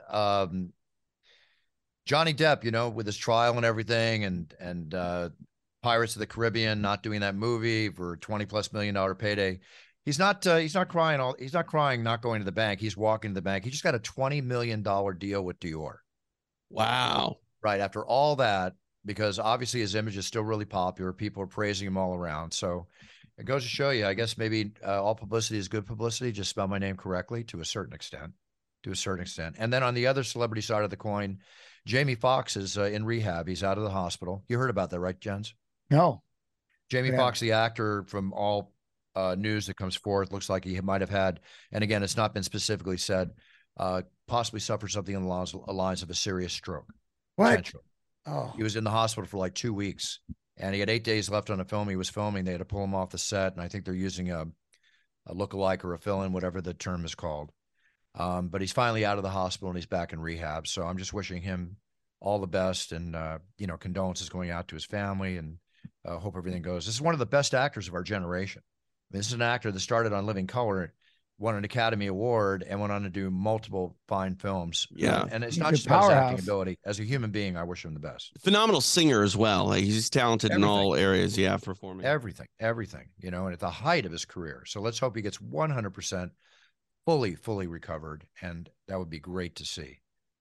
Johnny Depp, with his trial and everything, and Pirates of the Caribbean not doing that movie for $20+ million payday. He's not crying. He's not crying not going to the bank. He's walking to the bank. He just got a $20 million deal with Dior. Wow. Right after all that, because obviously his image is still really popular. People are praising him all around. So it goes to show you, I guess maybe all publicity is good publicity. Just spell my name correctly to a certain extent. And then on the other celebrity side of the coin, Jamie Foxx is in rehab. He's out of the hospital. You heard about that, right, Jens? No. Jamie Foxx, the actor, from all news that comes forth, looks like he might have had, and again, it's not been specifically said, possibly suffered something along the lines of a serious stroke. What? Oh. He was in the hospital for like 2 weeks, and he had 8 days left on the film he was filming. They had to pull him off the set, and I think they're using a lookalike or a fill-in, whatever the term is called. But he's finally out of the hospital and he's back in rehab. So I'm just wishing him all the best, and condolences going out to his family, and hope everything goes. This is one of the best actors of our generation. This is an actor that started on Living Color, won an Academy Award, and went on to do multiple fine films. Yeah. And it's not just about his acting ability. As a human being, I wish him the best. Phenomenal singer as well. Like, he's talented in all areas. Yeah, performing. Everything, and at the height of his career. So let's hope he gets 100% fully recovered, and that would be great to see.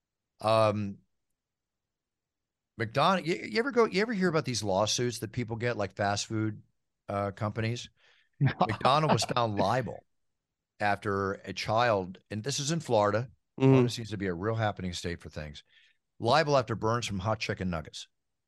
McDonald's, you ever hear about these lawsuits that people get, like fast food companies? No. McDonald's was found liable after a child, and this is in Florida. Florida seems to be a real happening state for things. Liable after burns from hot chicken nuggets.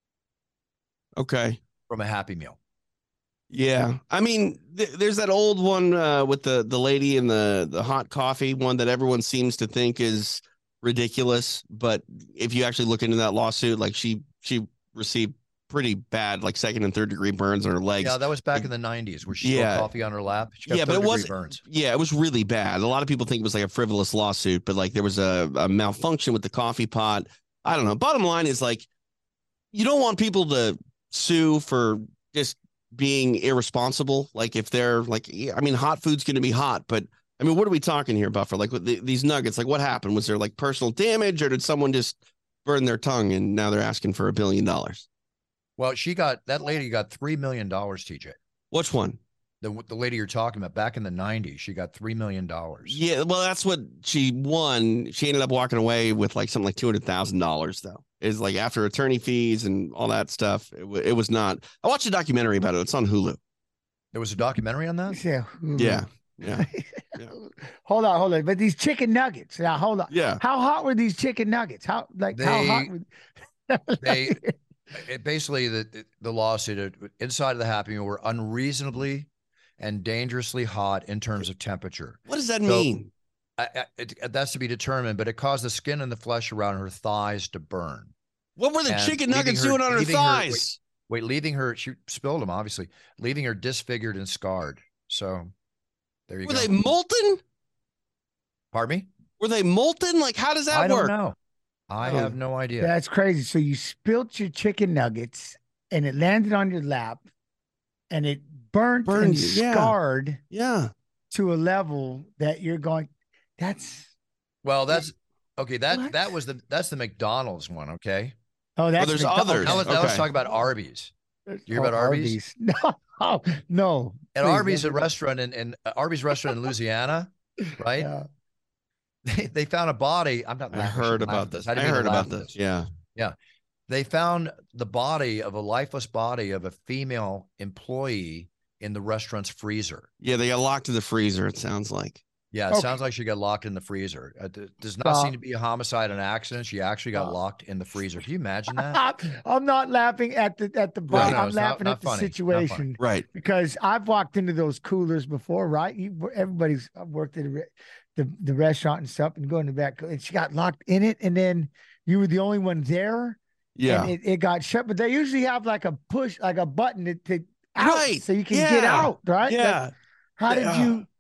Okay. From a Happy Meal. Yeah. I mean, there's that old one with the lady in the hot coffee one that everyone seems to think is ridiculous. But if you actually look into that lawsuit, like she received pretty bad, like 2nd and 3rd degree burns on her legs. Yeah, that was back in the 90s where she spilled coffee on her lap. She got but it was burns. Yeah, it was really bad. A lot of people think it was like a frivolous lawsuit, but like there was a malfunction with the coffee pot. I don't know. Bottom line is, like, you don't want people to sue for just being irresponsible. Like, if they're like, I mean, hot food's going to be hot, but I mean, what are we talking here, Buffer? Like, with these nuggets, like, what happened? Was there like personal damage, or did someone just burn their tongue and now they're asking for $1 billion? Well, that lady got $3 million, TJ. Which one? The lady you're talking about, back in the 90s, she got $3 million. Yeah, well, that's what she won. She ended up walking away with like something like $200,000, though. Is like after attorney fees and all that stuff. It was not. I watched a documentary about it. It's on Hulu. There was a documentary on that? Yeah. Yeah. Hold on. But these chicken nuggets. Now, hold on. Yeah. How hot were these chicken nuggets? How hot were basically the lawsuit inside of the Happy Meal were unreasonably and dangerously hot in terms of temperature. What does that mean? That's to be determined, but it caused the skin and the flesh around her thighs to burn. What were the chicken nuggets doing on her thighs? Leaving her, she spilled them, obviously, leaving her disfigured and scarred. So there you go. Were they molten? Pardon me? Were they molten? Like, how does that work? I don't know. I have no idea. That's crazy. So you spilt your chicken nuggets and it landed on your lap and it burned and scarred to a level that you're going, that's okay. That's the McDonald's one. Okay. Oh, there's others. Now let's talk about Arby's. You hear about Arby's? No. At Arby's, a restaurant in Arby's restaurant in Louisiana, right? Yeah. They found a body. I'm not. I heard about this. I heard about this. Yeah. They found the body of a lifeless body of a female employee in the restaurant's freezer. Yeah, they got locked in the freezer. It sounds like. Yeah, it sounds like she got locked in the freezer. It does not seem to be a homicide, an accident. She actually got locked in the freezer. Can you imagine that? I'm not laughing at the body. No, I'm laughing at the situation. Right. Because I've walked into those coolers before, right? Everybody's worked at the restaurant and stuff and go in the back. And she got locked in it. And then you were the only one there. Yeah. And it got shut. But they usually have like a push, like a button to out so you can get out, right? Yeah. Like, how did you...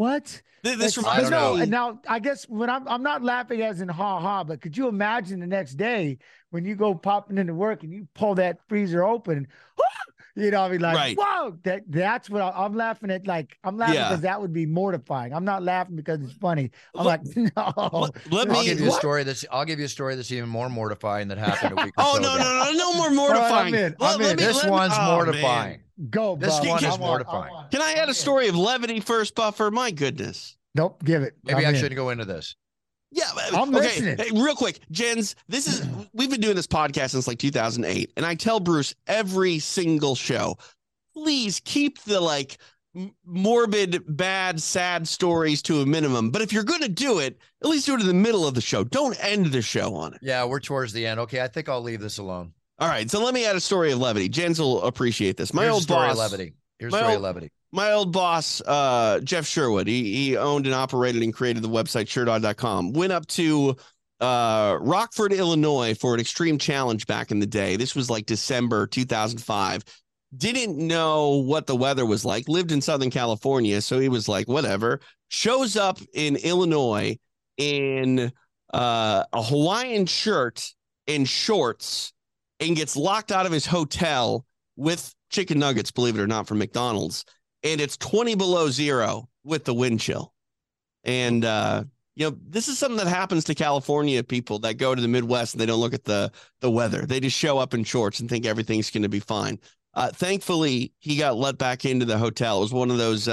What? This I reminds don't know. me. And now I guess when I'm not laughing as in ha ha, but could you imagine the next day when you go popping into work and you pull that freezer open, you know, I mean, like, Right. whoa, that's what I'm laughing at. Like, I'm laughing Yeah. because that would be mortifying. I'm not laughing because it's funny. I'm like, no. Let I'll me. give you a What? story that's even more mortifying that happened a week or Oh so no, ago. no more All right, mortifying. I'm in. I'm in. This one's oh, mortifying. man. Go, This Bub. one is I want- mortifying. Can I add a story of levity first, Buffer? My goodness. Nope, give it. Maybe I'm I in. shouldn't go into this. Yeah, I'm okay. listening. Hey, real quick, Jens, we've been doing this podcast since like 2008, and I tell Bruce every single show, please keep the like morbid, bad, sad stories to a minimum. But if you're going to do it, at least do it in the middle of the show. Don't end the show on it. Yeah, we're towards the end. Okay, I think I'll leave this alone. All right, so let me add a story of levity. Jens will appreciate this. Here's a story of levity. My old boss, Jeff Sherwood, he owned and operated and created the website Sherdog.com. Went up to Rockford, Illinois for an extreme challenge back in the day. This was like December 2005. Didn't know what the weather was like. Lived in Southern California, so he was like, whatever. Shows up in Illinois in a Hawaiian shirt and shorts and gets locked out of his hotel with chicken nuggets, believe it or not, from McDonald's. And it's 20 below zero with the wind chill. And, this is something that happens to California people that go to the Midwest and they don't look at the weather. They just show up in shorts and think everything's going to be fine. Thankfully, he got let back into the hotel. It was one of those,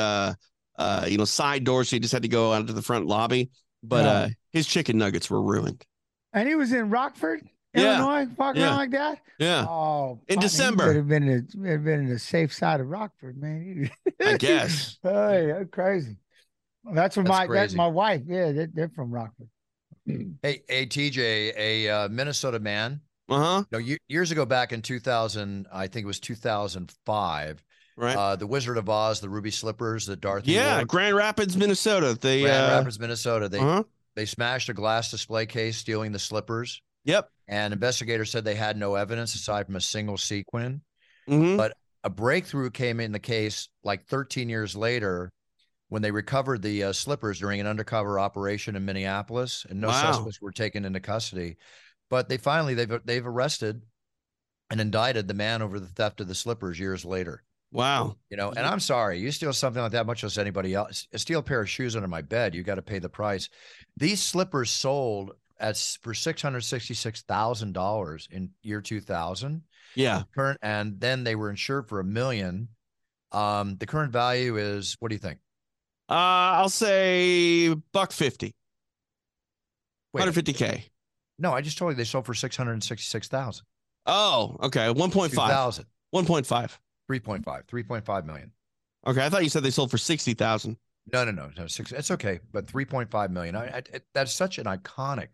side doors. So he just had to go out to the front lobby. But his chicken nuggets were ruined. And he was in Rockford, Yeah. Illinois, walking around like that. Yeah. Oh, In funny. December. He would have been in the safe side of Rockford, man. I guess. Oh, yeah, crazy. That's where That's crazy. my wife. Yeah, they're from Rockford. Hey, TJ, a Minnesota man. Uh-huh. No, years ago, back in 2000, I think it was 2005. Right. The Wizard of Oz, the Ruby Slippers, that Dorothy wore. Grand Rapids, Minnesota. Grand Rapids, Minnesota. Uh-huh. They smashed a glass display case, stealing the slippers. Yep. And investigators said they had no evidence aside from a single sequin. Mm-hmm. But a breakthrough came in the case like 13 years later when they recovered the slippers during an undercover operation in Minneapolis, and no suspects were taken into custody. But they've arrested and indicted the man over the theft of the slippers years later. Wow. And I'm sorry, you steal something like that much as anybody else. Steal a pair of shoes under my bed, you got to pay the price. These slippers sold for $666,000 in year 2000. Yeah. And then they were insured for $1 million. The current value is, what do you think? I'll say $150. Wait, $150K. No, I just told you they sold for $666,000. Oh, okay. 1.5. 2000. 1.5. 3.5 million. Okay, I thought you said they sold for 60,000. No. It's okay, but 3.5 million. That's such an iconic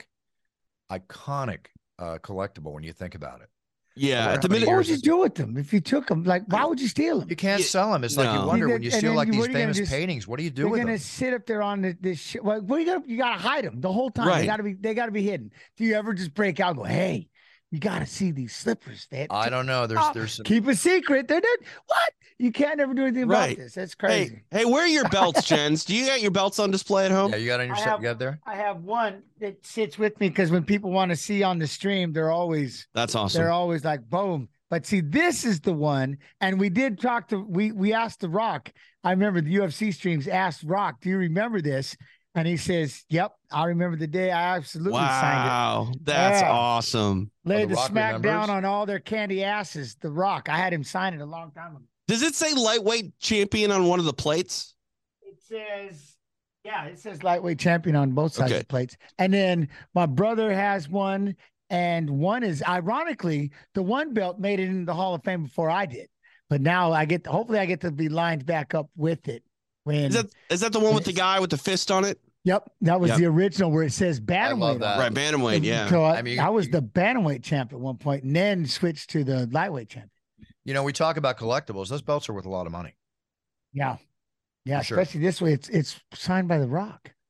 collectible when you think about it. Yeah, at the How many minute. What would you do with them if you took them? Like, why would you steal them? You can't sell them. It's like No. you wonder when you And steal then like these what are you gonna famous just- paintings. What do you do You're with gonna them? sit up there on this shit. What are you gotta hide them the whole time. Right. They gotta be hidden. Do you ever just break out and go, hey, you gotta see these slippers? I don't know. There's some. Keep a secret. They're dead. What? You can't ever do anything about Right. this. That's crazy. Hey, where are your belts, Jens? Do you got your belts on display at home? Yeah, you got on your I set. have- You got there. I have one that sits with me because when people want to see on the stream, they're always That's awesome. like, boom. But see, this is the one. And we did talk to, we asked The Rock. I remember the UFC streams asked Rock, do you remember this? And he says, yep, I remember the day I absolutely signed Wow, that's Yeah. awesome. it. Laid The the Rock smack remembers? down on all their candy asses. The Rock. I had him sign it a long time ago. Does it say lightweight champion on one of the plates? It says lightweight champion on both sides of Okay. the plates. And then my brother has one. And one is, ironically, the one belt made it into the Hall of Fame before I did. But now hopefully I get to be lined back up with it. When Is that the one with the guy with the fist on it? Yep, that was Yep. the original where it says bantamweight. love on that. it. Right, bantamweight. Yeah. So I mean, I was the bantamweight champ at one point, and then switched to the lightweight champ. We talk about collectibles. Those belts are worth a lot of money. Yeah, For sure. especially this way. It's signed by The Rock.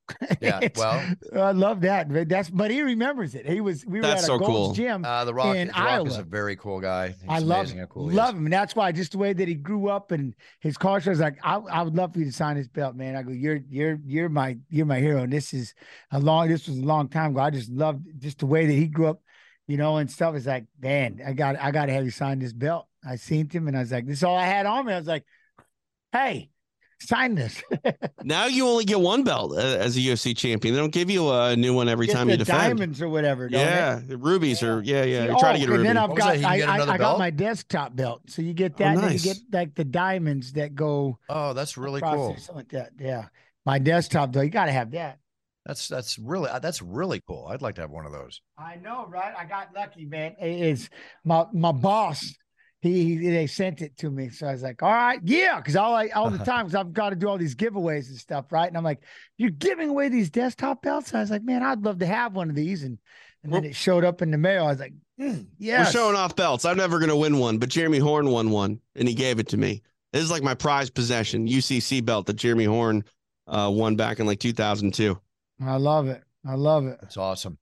Yeah, well, I love that. But he remembers it. We were That's at a so Gold's cool. Gym The Rock, in the Rock is Iowa. a very cool guy. He's I love amazing him. how cool he Love is. him. And that's why just the way that he grew up and his culture is like, I would love for you to sign this belt, man. I go, you're my hero. And this was a long time ago. I just loved just the way that he grew up, and stuff. It's like, man, I got to have you sign this belt. I seen him and I was like, this is all I had on me. I was like, hey, sign this. Now you only get one belt as a UFC champion. They don't give you a new one every time you defend. Diamonds or whatever. Yeah, rubies or See, you try to get a ruby. And then I've got I got my desktop belt. So you get that, nice. and then you get like the diamonds that go. Oh, that's really across cool. there, something like that. Yeah, my desktop though, you got to have that. That's really cool. I'd like to have one of those. I know, right? I got lucky, man. It's my boss. They sent it to me, so I was like, all right, yeah, because all the time, because I've got to do all these giveaways and stuff, right? And I'm like, you're giving away these desktop belts? And I was like, man, I'd love to have one of these, and then it showed up in the mail. I was like, yeah, we're showing off belts. I'm never going to win one, but Jeremy Horn won one, and he gave it to me. This is like my prized possession, UCC belt that Jeremy Horn won back in like 2002. I love it. That's awesome.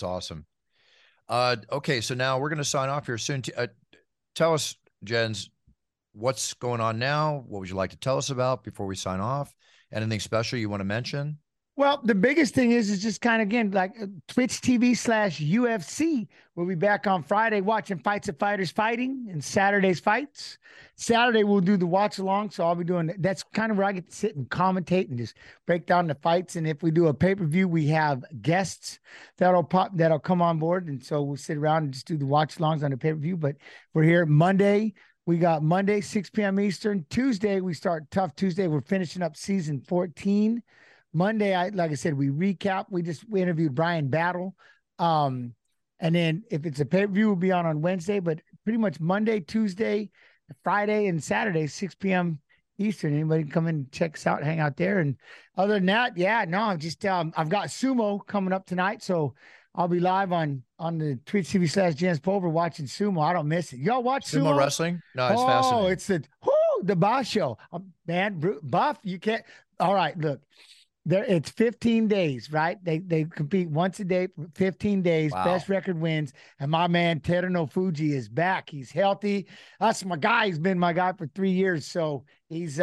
Okay, so now we're going to sign off here soon. Tell us, Jens, what's going on now? What would you like to tell us about before we sign off? Anything special you want to mention? Well, the biggest thing is just kind of, again, like Twitch TV/UFC. We'll be back on Friday watching Fights of Fighters Fighting and Saturday's fights. Saturday, we'll do the watch along. So I'll be doing, that's kind of where I get to sit and commentate and just break down the fights. And if we do a pay-per-view, we have guests that'll come on board. And so we'll sit around and just do the watch alongs on the pay-per-view. But we're here Monday. We got Monday, 6 p.m. Eastern. Tuesday, we start Tough Tuesday. We're finishing up season 14. Monday, like I said, we recap. We interviewed Brian Battle. And then if it's a pay-per-view, we'll be on Wednesday, but pretty much Monday, Tuesday, Friday, and Saturday, 6 p.m. Eastern. Anybody can come in and check us out, hang out there. And other than that, I'm just I've got sumo coming up tonight. So I'll be live on the Twitch TV/Jens Pulver watching sumo. I don't miss it. Y'all watch sumo wrestling? No, it's fascinating. It's the Boss Show. Man, Buff, you can't. All right, look. It's 15 days, right? They compete once a day for 15 days. Wow. Best record wins. And my man Teruno Fuji is back. He's healthy. That's my guy. He's been my guy for 3 years. So he's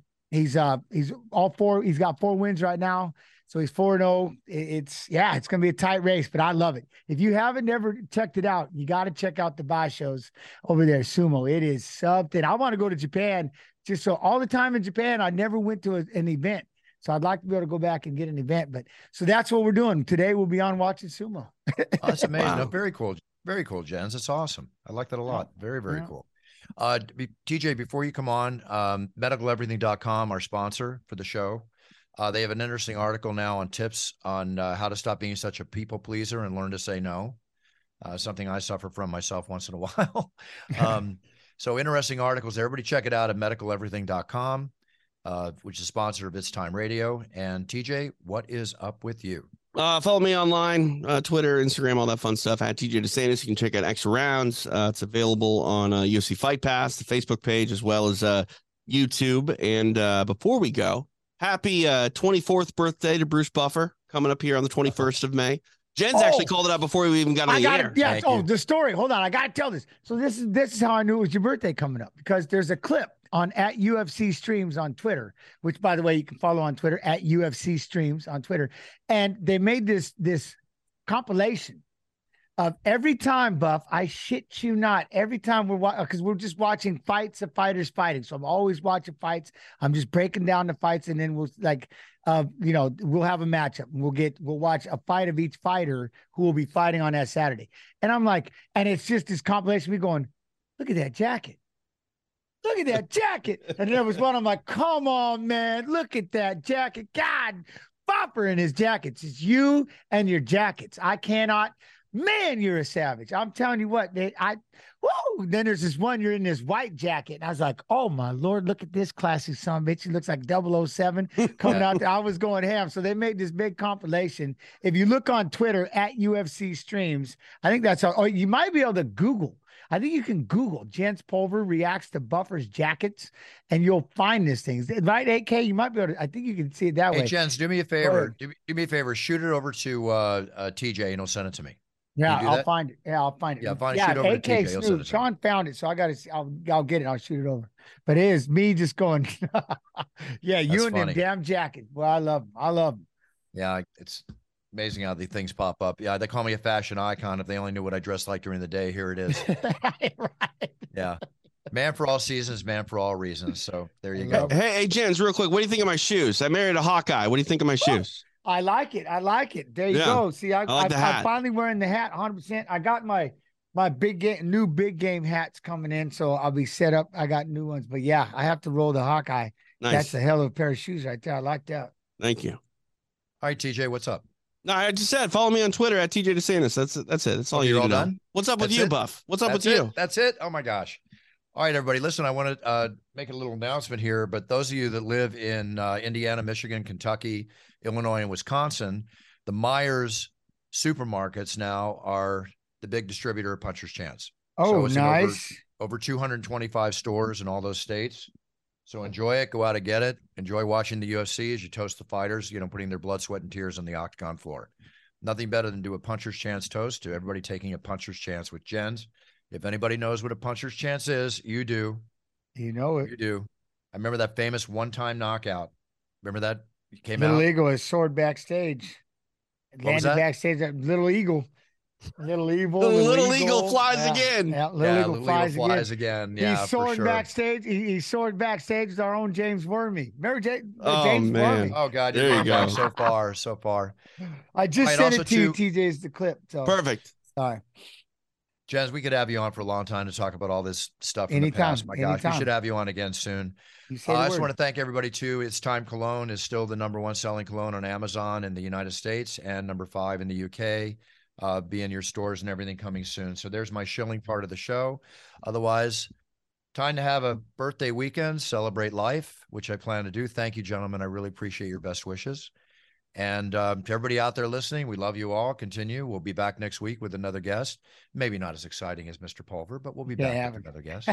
all four. He's got 4 wins right now. So he's 4-0. It's gonna be a tight race, but I love it. If you haven't never checked it out, you got to check out the Boss shows over there. Sumo. It is something. I want to go to Japan. Just so all the time in Japan, I never went to an event. So I'd like to be able to go back and get an event. But so that's what we're doing. Today we'll be on watching sumo. Oh, that's amazing. Wow. No, very cool. Very cool, Jens. It's awesome. I like that a lot. Very, very cool. TJ, before you come on, medicaleverything.com, our sponsor for the show. They have an interesting article now on tips on how to stop being such a people pleaser and learn to say no. Something I suffer from myself once in a while. So interesting articles. Everybody check it out at medicaleverything.com. Which is a sponsor of It's Time Radio. And TJ, what is up with you? Follow me online, Twitter, Instagram, all that fun stuff at TJ DeSantis. You can check out Extra Rounds. It's available on UFC Fight Pass, the Facebook page, as well as YouTube. And before we go, happy 24th birthday to Bruce Buffer, coming up here on the 21st of May. Jen's actually called it out before we even got on the air. Yeah. The story. Hold on. I got to tell this. So this is how I knew it was your birthday coming up, because there's a clip on at UFC Streams on Twitter, which, by the way, you can follow on Twitter at UFC Streams on Twitter. And they made this compilation of every time, Buff, I shit you not, every time because we're just watching fights of fighters fighting. So I'm always watching fights. I'm just breaking down the fights, and then we'll we'll have a matchup. We'll watch a fight of each fighter who will be fighting on that Saturday. And I'm like, and it's just this compilation. Me going, look at that jacket. Look at that jacket. And there was one, I'm like, come on, man. Look at that jacket. God, Bopper in his jackets. It's you and your jackets. I cannot. Man, you're a savage. I'm telling you what. Then there's this one, you're in this white jacket. And I was like, oh, my Lord, look at this classy son of a bitch. He looks like 007 coming out there. I was going ham. So they made this big compilation. If you look on Twitter at UFC Streams, I think that's how, you might be able to Google. I think you can Google Jens Pulver reacts to Buffer's jackets, and you'll find this thing. Right, AK? You might be able to. I think you can see it that way. Hey, Jens, do me a favor. Do me a favor. Shoot it over to TJ, and he'll send it to me. Yeah, I'll find it. Yeah, I'll find it. Yeah, find it. Shoot over AK to TJ. Smooth. Sean found it, so I got to. I'll get it. I'll shoot it over. But it is me just going. Yeah, you and them damn jackets. Well, I love them. I love them. Yeah, it's amazing how these things pop up. Yeah, they call me a fashion icon. If they only knew what I dressed like during the day, here it is. Right. Yeah. Man for all seasons, man for all reasons. So there you go. Hey, Jens, real quick. What do you think of my shoes? I married a Hawkeye. What do you think of my shoes? I like it. I like it. There you go. See, I'm finally wearing the hat 100%. I got my new big game hats coming in, so I'll be set up. I got new ones. But yeah, I have to roll the Hawkeye. Nice. That's a hell of a pair of shoes right there. I like that. Thank you. All right, TJ, what's up? No, I just said follow me on Twitter at TJ DeSantis. That's it. That's all you need to know. What's up with you, Buff? What's up with you? That's it. Oh my gosh. All right, everybody. Listen, I want to make a little announcement here, but those of you that live in Indiana, Michigan, Kentucky, Illinois, and Wisconsin, the Myers supermarkets now are the big distributor of Puncher's Chance. Oh, so nice. Over 225 stores in all those states. So enjoy it. Go out and get it. Enjoy watching the UFC as you toast the fighters, putting their blood, sweat, and tears on the octagon floor. Nothing better than do a Puncher's Chance toast to everybody taking a Puncher's Chance with Jens. If anybody knows what a Puncher's Chance is, you do. You know it. You do. I remember that famous one-time knockout. Remember that? It came Little out. Eagle is sword backstage. Landed backstage at Little Eagle. Little Evil. The Little Eagle flies again. Yeah, Little Eagle flies again. Yeah, he's soaring backstage. He soared backstage with our own James Wormy. Remember James Wormy? Oh, God. There you go. So far. I just sent it to you, TJ's the clip. So. Perfect. Sorry. Jens, we could have you on for a long time to talk about all this stuff in the past. My gosh, we should have you on again soon. I just want to thank everybody, too. It's Time Cologne is still the #1 selling cologne on Amazon in the United States and #5 in the UK. Be in your stores and everything coming soon. So there's my shilling part of the show. Otherwise, time to have a birthday weekend, celebrate life, which I plan to do. Thank you, gentlemen. I really appreciate your best wishes. And to everybody out there listening, we love you all. Continue. We'll be back next week with another guest. Maybe not as exciting as Mr. Pulver, but we'll be back with another guest.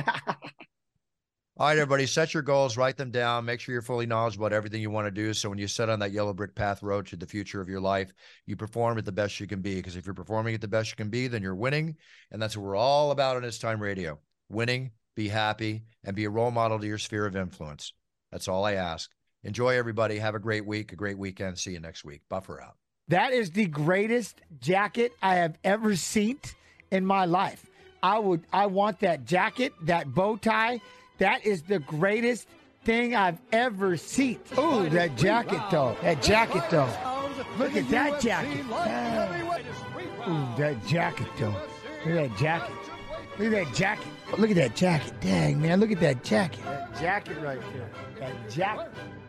All right, everybody, set your goals, write them down. Make sure you're fully knowledgeable about everything you want to do. So when you set on that yellow brick path road to the future of your life, you perform at the best you can be. Because if you're performing at the best you can be, then you're winning. And that's what we're all about on It's Time Radio. Winning, be happy, and be a role model to your sphere of influence. That's all I ask. Enjoy, everybody. Have a great week, a great weekend. See you next week. Buffer out. That is the greatest jacket I have ever seen in my life. I want that jacket, that bow tie. That is the greatest thing I've ever seen. Oh, that jacket, though. That jacket, though. Look at that jacket. Ooh, that jacket, though. Look at that jacket. Look at that jacket. Look at that jacket. Dang, man. Look at that jacket. That jacket right there. That jacket.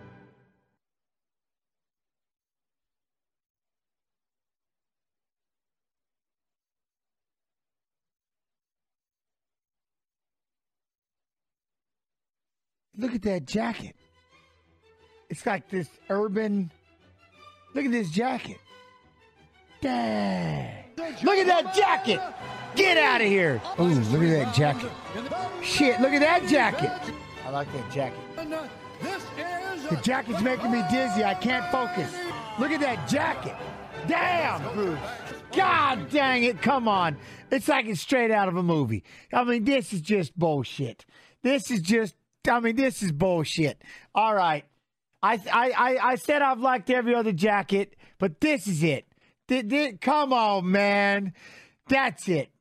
Look at that jacket. It's like this urban. Look at this jacket. Dang. Look at that jacket. Get out of here. Ooh, look at that jacket. Shit, look at that jacket. I like that jacket. The jacket's making me dizzy. I can't focus. Look at that jacket. Damn, Bruce. God dang it. Come on. It's like it's straight out of a movie. I mean, this is just bullshit. This is bullshit. All right. I said I've liked every other jacket, but this is it. Come on, man. That's it.